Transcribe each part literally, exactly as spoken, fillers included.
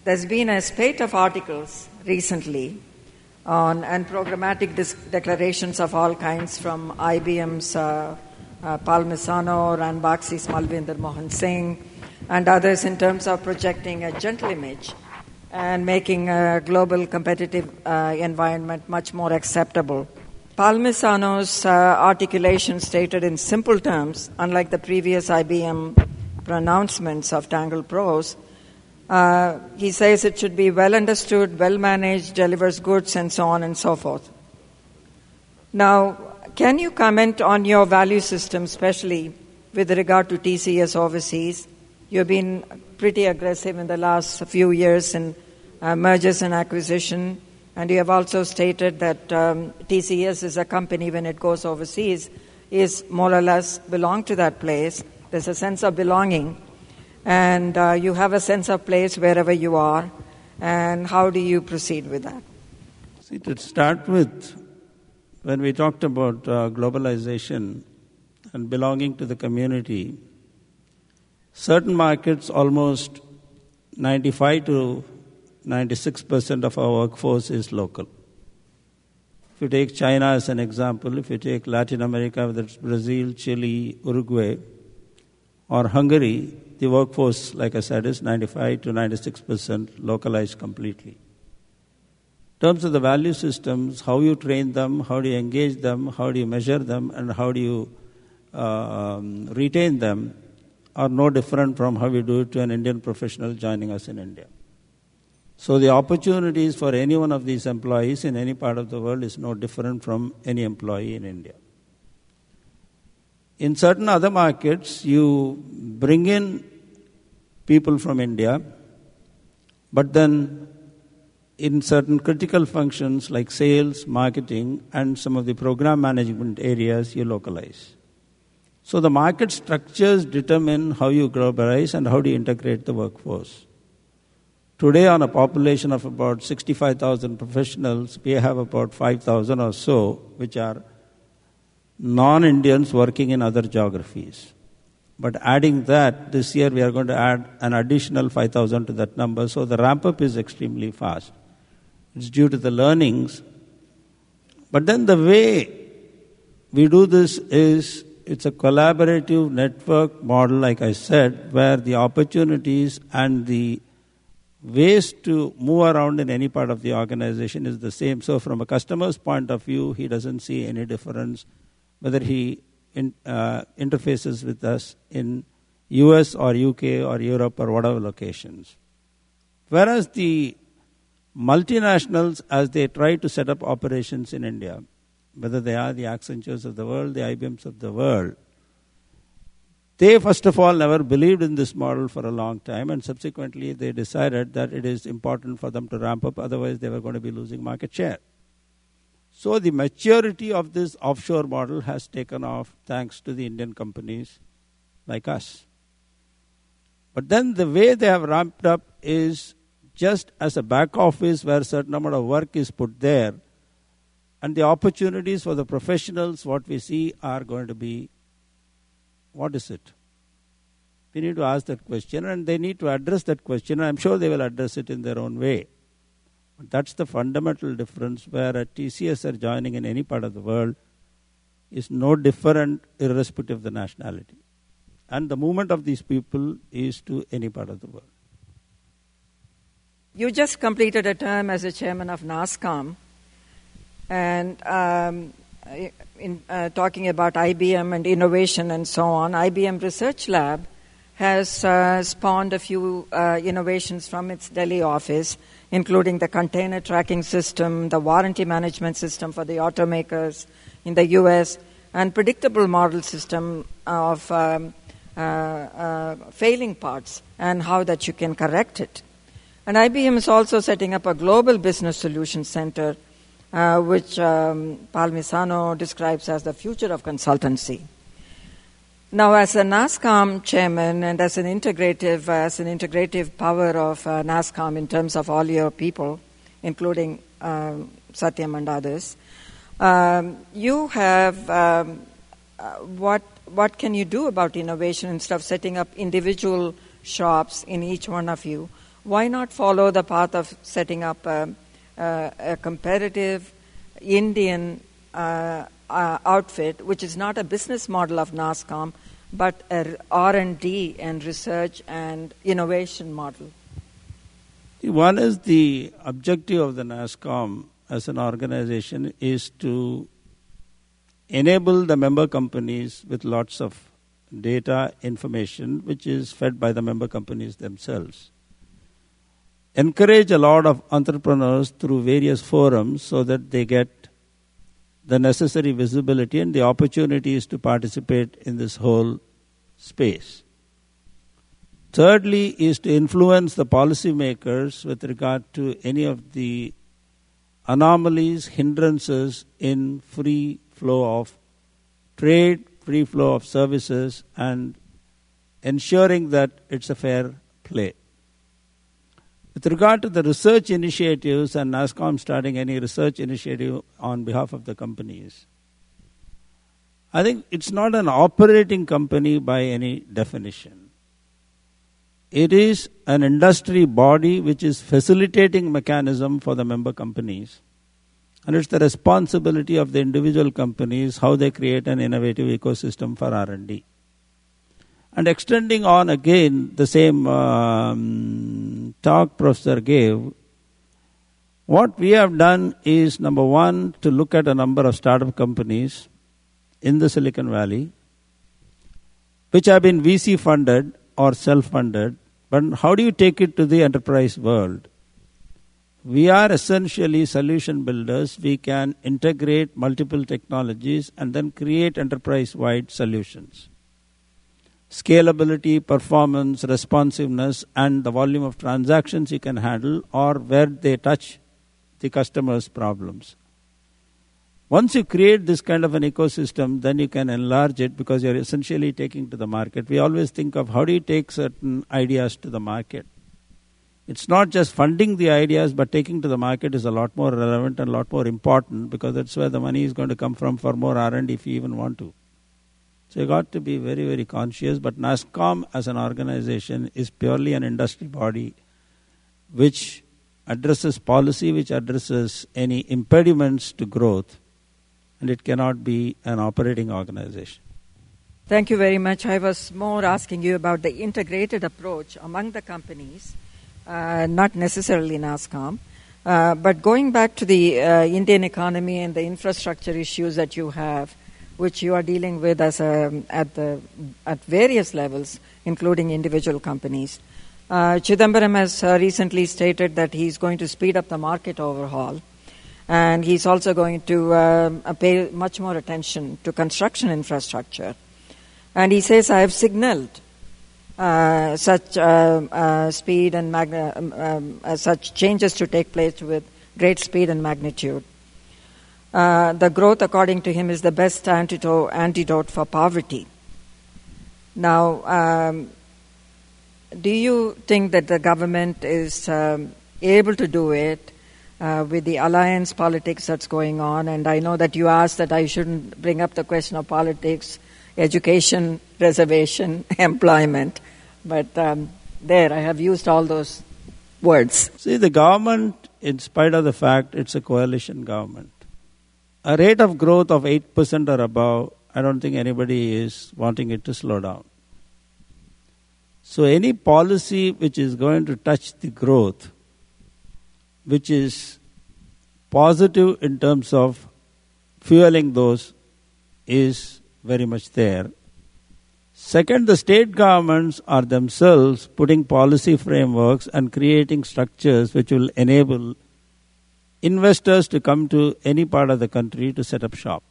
there's been a spate of articles recently on and programmatic dis- declarations of all kinds from I B M's uh, uh, Palmisano, Ranbaxy's Malvinder Mohan Singh, and others in terms of projecting a gentle image and making a global competitive uh, environment much more acceptable. Palmisano's uh, articulation stated in simple terms, unlike the previous I B M pronouncements of Tangle Prose, uh, he says it should be well understood, well managed, delivers goods, and so on and so forth. Now, can you comment on your value system, especially with regard to T C S overseas? You've been pretty aggressive in the last few years in uh, mergers and acquisition, and you have also stated that um, T C S is a company when it goes overseas is more or less belong to that place. There's a sense of belonging, and uh, you have a sense of place wherever you are. And how do you proceed with that? See, to start with, when we talked about uh, globalization and belonging to the community, certain markets, almost ninety-five to ninety-six percent of our workforce is local. If you take China as an example, if you take Latin America, whether it's Brazil, Chile, Uruguay, or Hungary, the workforce, like I said, is ninety-five to ninety-six percent localized completely. In terms of the value systems, how you train them, how do you engage them, how do you measure them, and how do you uh, um, retain them, are no different from how we do it to an Indian professional joining us in India. So the opportunities for any one of these employees in any part of the world is no different from any employee in India. In certain other markets, you bring in people from India, but then in certain critical functions like sales, marketing, and some of the program management areas, you localize. So the market structures determine how you globalize and how do you integrate the workforce. Today, on a population of about sixty-five thousand professionals, we have about five thousand or so, which are non-Indians working in other geographies. But adding that, this year we are going to add an additional five thousand to that number, so the ramp-up is extremely fast. It's due to the learnings. But then the way we do this is, it's a collaborative network model, like I said, where the opportunities and the ways to move around in any part of the organization is the same. So from a customer's point of view, he doesn't see any difference whether he in, uh, interfaces with us in U S or U K or Europe or whatever locations. Whereas the multinationals, as they try to set up operations in India, whether they are the Accentures of the world, the I B Ms of the world, they first of all never believed in this model for a long time, and subsequently they decided that it is important for them to ramp up, otherwise they were going to be losing market share. So the maturity of this offshore model has taken off thanks to the Indian companies like us. But then the way they have ramped up is just as a back office where a certain amount of work is put there, and the opportunities for the professionals, what we see, are going to be, what is it? We need to ask that question, and they need to address that question, and I'm sure they will address it in their own way. But that's the fundamental difference, where a T C S are joining in any part of the world is no different irrespective of the nationality. And the movement of these people is to any part of the world. You just completed a term as a chairman of NASSCOM, and um, in uh, talking about I B M and innovation and so on, I B M Research Lab has uh, spawned a few uh, innovations from its Delhi office, including the container tracking system, the warranty management system for the automakers in the U S, and predictable model system of um, uh, uh, failing parts and how that you can correct it. And I B M is also setting up a global business solution center, uh, which um, Palmisano describes as the future of consultancy. Now, as a NASSCOM chairman and as an integrative, uh, as an integrative power of uh, NASSCOM in terms of all your people, including um, Satyam and others, um, you have um, uh, what what can you do about innovation instead of setting up individual shops in each one of you? why not follow the path of setting up a, a, a competitive Indian uh, uh, outfit, which is not a business model of NASSCOM, but a R and D and research and innovation model? One is the objective of the NASSCOM as an organization is to enable the member companies with lots of data, information, which is fed by the member companies themselves. Encourage a lot of entrepreneurs through various forums so that they get the necessary visibility and the opportunities to participate in this whole space. Thirdly is to influence the policymakers with regard to any of the anomalies, hindrances in free flow of trade, free flow of services, and ensuring that it's a fair play. With regard to the research initiatives and NASSCOM starting any research initiative on behalf of the companies, I think it's not an operating company by any definition. It is an industry body which is facilitating mechanism for the member companies. And it's the responsibility of the individual companies how they create an innovative ecosystem for R and D. And extending on again the same um, talk Professor gave, what we have done is, number one, to look at a number of startup companies in the Silicon Valley, which have been V C funded or self-funded, but how do you take it to the enterprise world? We are essentially solution builders. We can integrate multiple technologies and then create enterprise-wide solutions. Scalability, performance, responsiveness, and the volume of transactions you can handle or where they touch the customer's problems. Once you create this kind of an ecosystem, then you can enlarge it because you're essentially taking to the market. We always think of how do you take certain ideas to the market. It's not just funding the ideas, but taking to the market is a lot more relevant and a lot more important because that's where the money is going to come from for more R and D if you even want to. So you got to be very, very conscious. But NASSCOM as an organization is purely an industry body which addresses policy, which addresses any impediments to growth, and it cannot be an operating organization. Thank you very much. I was more asking you about the integrated approach among the companies. Uh, not necessarily NASSCOM, uh, but going back to the uh, Indian economy and the infrastructure issues that you have, which you are dealing with as a, at the at various levels, including individual companies. Uh, Chidambaram has uh, recently stated that he's going to speed up the market overhaul, and he's also going to uh, pay much more attention to construction infrastructure. And he says, I have signaled Uh, such uh, uh, speed and magna- um, um, uh, such changes to take place with great speed and magnitude. Uh, the growth, according to him, is the best antidote, antidote for poverty. Now, um, do you think that the government is um, able to do it uh, with the alliance politics that's going on? And I know that you asked that I shouldn't bring up the question of politics, education, reservation, employment. But um, there, I have used all those words. See, the government, in spite of the fact it's a coalition government, a rate of growth of eight percent or above, I don't think anybody is wanting it to slow down. So any policy which is going to touch the growth, which is positive in terms of fueling those, is very much there. Second, the state governments are themselves putting policy frameworks and creating structures which will enable investors to come to any part of the country to set up shop.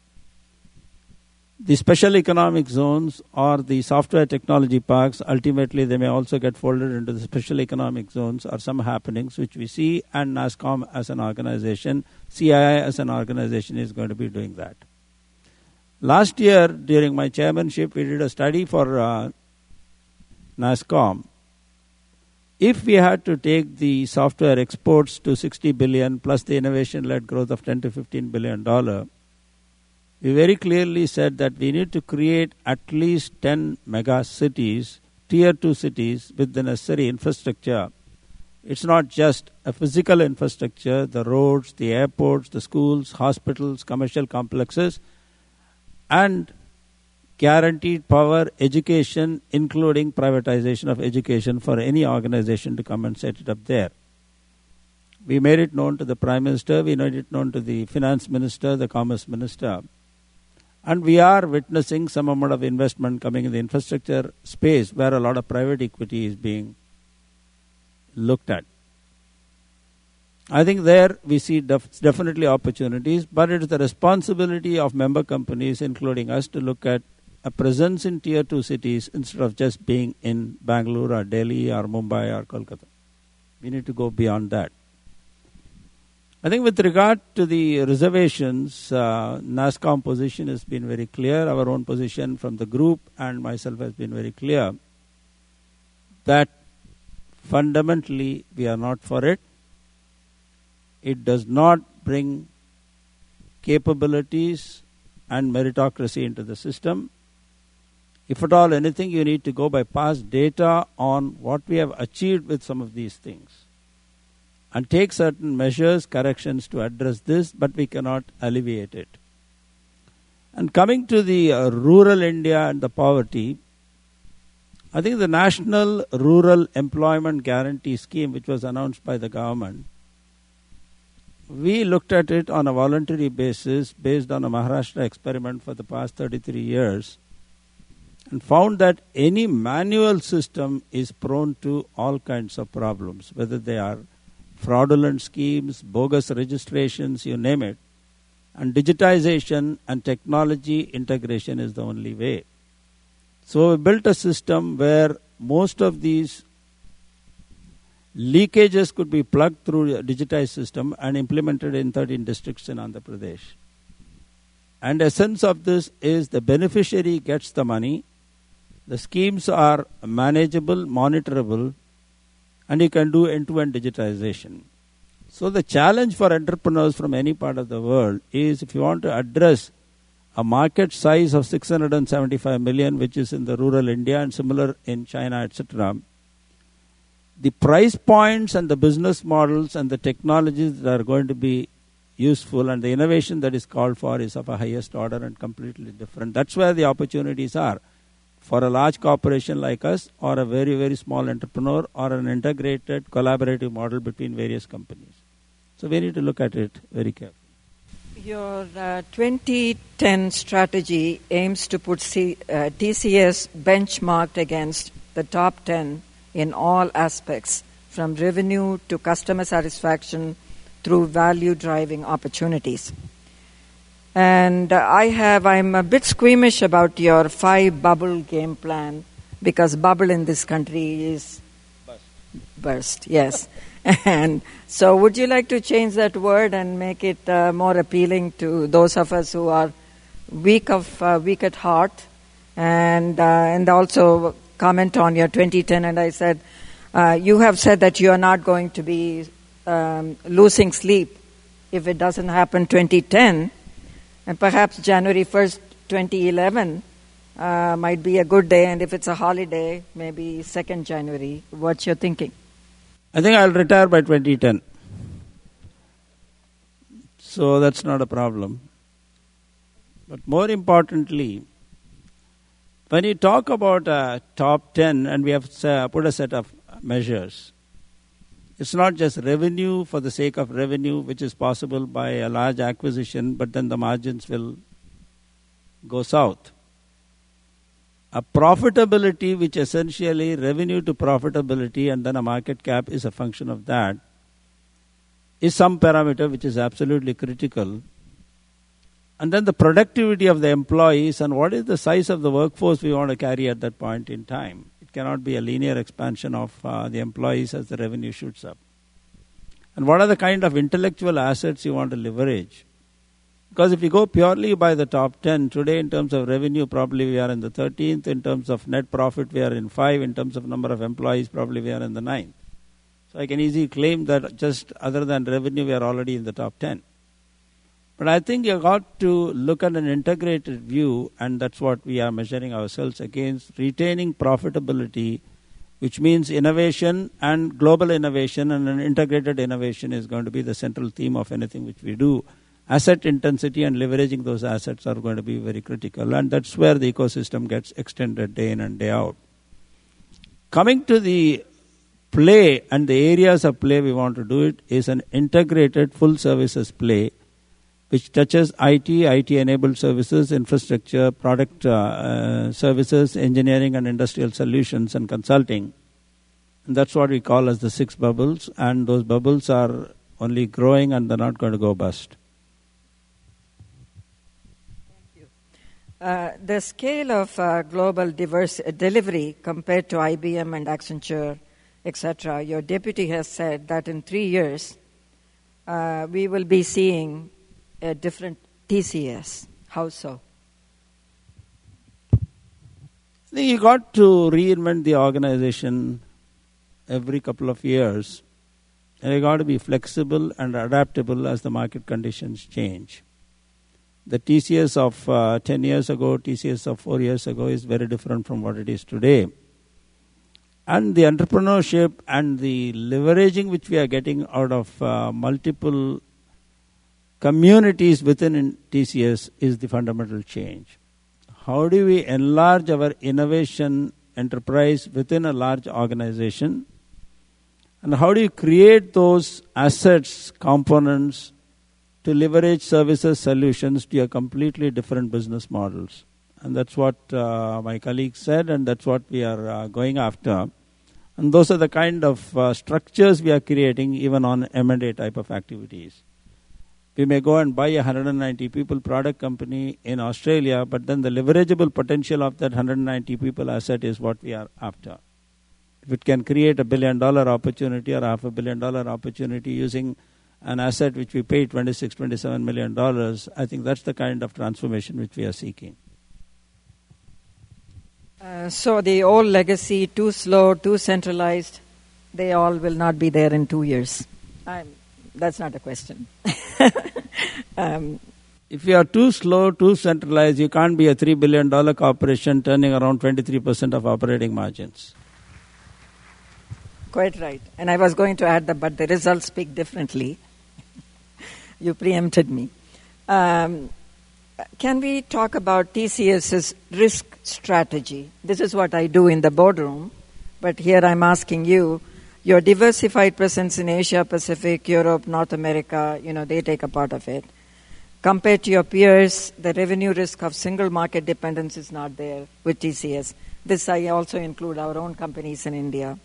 The special economic zones or the software technology parks, ultimately they may also get folded into the special economic zones, or some happenings which we see, and NASSCOM as an organization, C I I as an organization is going to be doing that. Last year, during my chairmanship, we did a study for uh, NASSCOM. If we had to take the software exports to sixty billion plus the innovation-led growth of ten to fifteen billion dollars, we very clearly said that we need to create at least ten mega cities, tier two cities with the necessary infrastructure It's not just a physical infrastructure, the roads, the airports, the schools, hospitals, commercial complexes, and guaranteed power education, including privatization of education for any organization to come and set it up there. We made it known to the Prime Minister, we made it known to the Finance Minister, the Commerce Minister, and we are witnessing some amount of investment coming in the infrastructure space where a lot of private equity is being looked at. I think there we see def- definitely opportunities, but it is the responsibility of member companies, including us, to look at a presence in tier two cities instead of just being in Bangalore or Delhi or Mumbai or Kolkata. We need to go beyond that. I think with regard to the reservations, uh, NASSCOM position has been very clear. Our own position from the group and myself has been very clear that fundamentally we are not for it. It does not bring capabilities and meritocracy into the system. If at all anything, you need to go by past data on what we have achieved with some of these things and take certain measures, corrections to address this, but we cannot alleviate it. And coming to the uh, rural India and the poverty, I think the National Rural Employment Guarantee Scheme, which was announced by the government, we looked at it on a voluntary basis based on a Maharashtra experiment for the past thirty-three years and found that any manual system is prone to all kinds of problems, whether they are fraudulent schemes, bogus registrations, you name it. And digitization and technology integration is the only way. So we built a system where most of these leakages could be plugged through a digitized system and implemented in thirteen districts in Andhra Pradesh. And essence of this is the beneficiary gets the money, the schemes are manageable, monitorable, and you can do end-to-end digitization. So the challenge for entrepreneurs from any part of the world is if you want to address a market size of six hundred seventy-five million, which is in the rural India and similar in China, et cetera, the price points and the business models and the technologies that are going to be useful and the innovation that is called for is of a highest order and completely different. That's where the opportunities are for a large corporation like us or a very, very small entrepreneur or an integrated collaborative model between various companies. So we need to look at it very carefully. Your uh, twenty ten strategy aims to put C, uh, T C S benchmarked against the top ten in all aspects, from revenue to customer satisfaction through value-driving opportunities. And uh, I have, I'm a bit squeamish about your five bubble game plan because bubble in this country is burst, burst yes. And so would you like to change that word and make it uh, more appealing to those of us who are weak of uh, weak at heart, and uh, and also comment on your twenty ten, and I said, uh, you have said that you are not going to be um, losing sleep if it doesn't happen twenty ten, and perhaps January first, twenty eleven uh, might be a good day, and if it's a holiday, maybe second January. What's your thinking? I think I'll retire by twenty ten. So that's not a problem. But more importantly, when you talk about a top ten, and we have put a set of measures, it's not just revenue for the sake of revenue, which is possible by a large acquisition, but then the margins will go south. A profitability, which essentially revenue to profitability and then a market cap is a function of that, is some parameter which is absolutely critical. And then the productivity of the employees and what is the size of the workforce we want to carry at that point in time. It cannot be a linear expansion of uh, the employees as the revenue shoots up. And what are the kind of intellectual assets you want to leverage? Because if you go purely by the top ten, today in terms of revenue, probably we are in the thirteenth. In terms of net profit, we are in five. In terms of number of employees, probably we are in the ninth. So I can easily claim that just other than revenue, we are already in the top ten. But I think you've got to look at an integrated view, and that's what we are measuring ourselves against, retaining profitability which means innovation and global innovation and an integrated innovation is going to be the central theme of anything which we do. Asset intensity and leveraging those assets are going to be very critical, and that's where the ecosystem gets extended day in and day out. Coming to the play and the areas of play we want to do it is an integrated full services play which touches I T, I T-enabled services, infrastructure, product uh, uh, services, engineering and industrial solutions and consulting. And that's what we call as the six bubbles, and those bubbles are only growing and they're not going to go bust. Thank you. Uh, the scale of uh, global diverse uh, delivery compared to I B M and Accenture, et cetera, your deputy has said that in three years uh, we will be seeing a different T C S. How so? I think you got to reinvent the organization every couple of years, and you got to be flexible and adaptable as the market conditions change. The T C S of uh, ten years ago, T C S of four years ago is very different from what it is today. And the entrepreneurship and the leveraging which we are getting out of uh, multiple communities within T C S is the fundamental change. How do we enlarge our innovation enterprise within a large organization? And how do you create those assets, components to leverage services, solutions to your completely different business models? And that's what uh, my colleague said, and that's what we are uh, going after. And those are the kind of uh, structures we are creating even on M and A type of activities. We may go and buy a one hundred ninety people product company in Australia, but then the leverageable potential of that one hundred ninety people asset is what we are after. If it can create a billion dollar opportunity or half a billion dollar opportunity using an asset which we pay twenty-six, twenty-seven million dollars, I think that's the kind of transformation which we are seeking. Uh, so the old legacy, too slow, too centralized, they all will not be there in two years. I'm, that's not a question. um, if you are too slow, too centralized, you can't be a three billion dollars corporation turning around twenty-three percent of operating margins. Quite right. And I was going to add that, but the results speak differently. You preempted me. Um, can we talk about T C S's risk strategy? This is what I do in the boardroom, but here I'm asking you, your diversified presence in Asia, Pacific, Europe, North America, you know, they take a part of it. Compared to your peers, the revenue risk of single market dependence is not there with T C S. This I also include our own companies in India.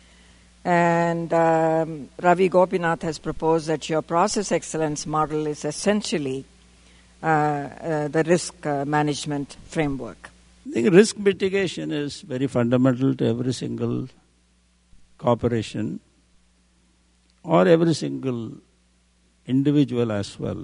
And um, Ravi Gopinath has proposed that your process excellence model is essentially uh, uh, the risk uh, management framework. I think risk mitigation is very fundamental to every single corporation or every single individual as well.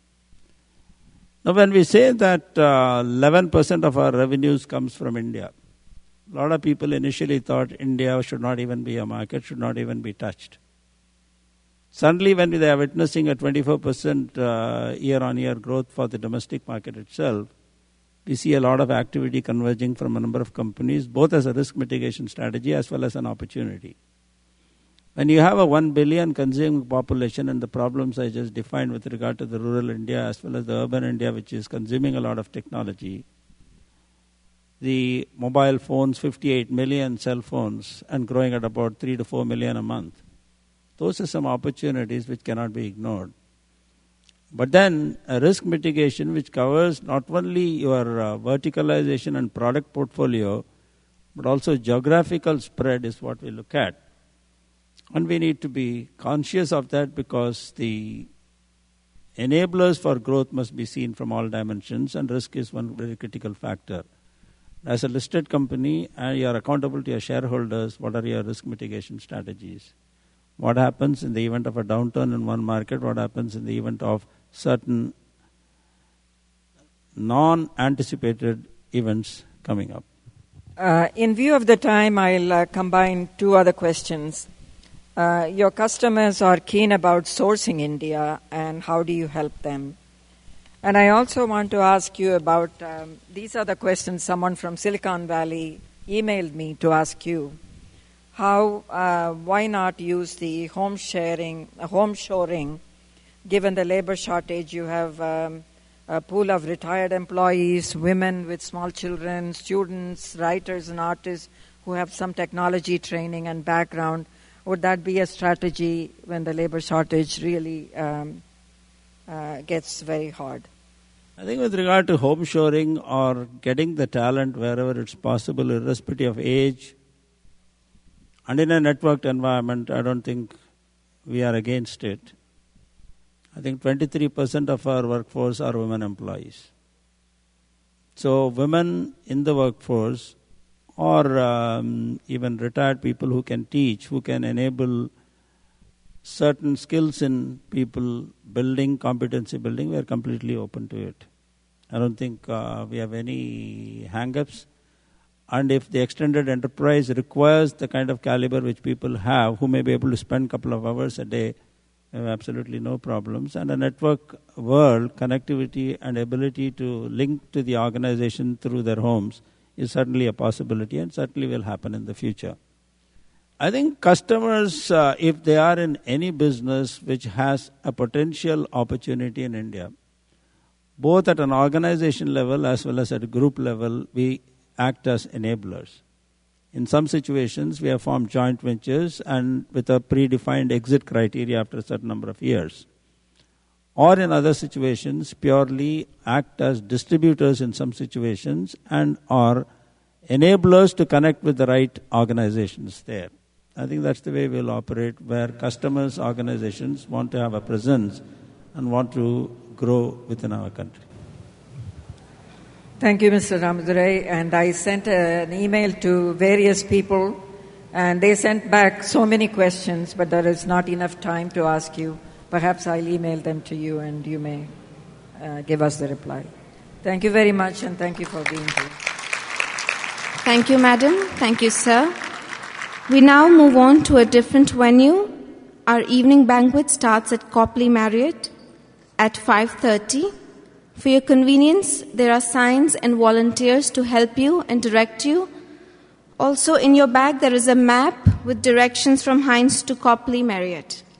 Now, when we say that uh, eleven percent of our revenues comes from India, a lot of people initially thought India should not even be a market, should not even be touched. Suddenly, when they are witnessing a twenty-four percent uh, year-on-year growth for the domestic market itself, we see a lot of activity converging from a number of companies, both as a risk mitigation strategy as well as an opportunity. When you have a one billion consuming population and the problems I just defined with regard to the rural India as well as the urban India, which is consuming a lot of technology, the mobile phones, fifty-eight million cell phones, and growing at about three to four million a month. Those are some opportunities which cannot be ignored. But then a risk mitigation which covers not only your uh, verticalization and product portfolio, but also geographical spread is what we look at. And we need to be conscious of that because the enablers for growth must be seen from all dimensions, and risk is one very critical factor. As a listed company, and you are accountable to your shareholders, what are your risk mitigation strategies? What happens in the event of a downturn in one market? What happens in the event of certain non-anticipated events coming up? Uh, in view of the time, I'll uh, combine two other questions. Uh, your customers are keen about sourcing India, and how do you help them? And I also want to ask you about, um, these are the questions someone from Silicon Valley emailed me to ask you. how, uh, why not use the home sharing, uh, home shoring, given the labor shortage? You have um, a pool of retired employees, women with small children, students, writers and artists who have some technology training and background. Would that be a strategy when the labor shortage really um, uh, gets very hard? I think with regard to home shoring or getting the talent wherever it's possible, irrespective of age, and in a networked environment, I don't think we are against it. I think twenty-three percent of our workforce are women employees. So women in the workforce, or um, even retired people who can teach, who can enable certain skills in people building, competency building, we are completely open to it. I don't think uh, we have any hang-ups. And if the extended enterprise requires the kind of caliber which people have, who may be able to spend a couple of hours a day, we have absolutely no problems. And a network world, connectivity and ability to link to the organization through their homes is certainly a possibility and certainly will happen in the future. I think customers, uh, if they are in any business which has a potential opportunity in India, both at an organization level as well as at a group level, we act as enablers. In some situations, we have formed joint ventures and with a predefined exit criteria after a certain number of years. Or in other situations, purely act as distributors in some situations and are enablers to connect with the right organizations there. I think that's the way we'll operate, where customers, organizations want to have a presence and want to grow within our country. Thank you, Mister Ramadurai. And I sent an email to various people, and they sent back so many questions, but there is not enough time to ask you. Perhaps I'll email them to you, and you may uh, give us the reply. Thank you very much, and thank you for being here. Thank you, madam. Thank you, sir. We now move on to a different venue. Our evening banquet starts at Copley Marriott at five thirty. For your convenience, there are signs and volunteers to help you and direct you. Also, in your bag, there is a map with directions from Heinz to Copley Marriott.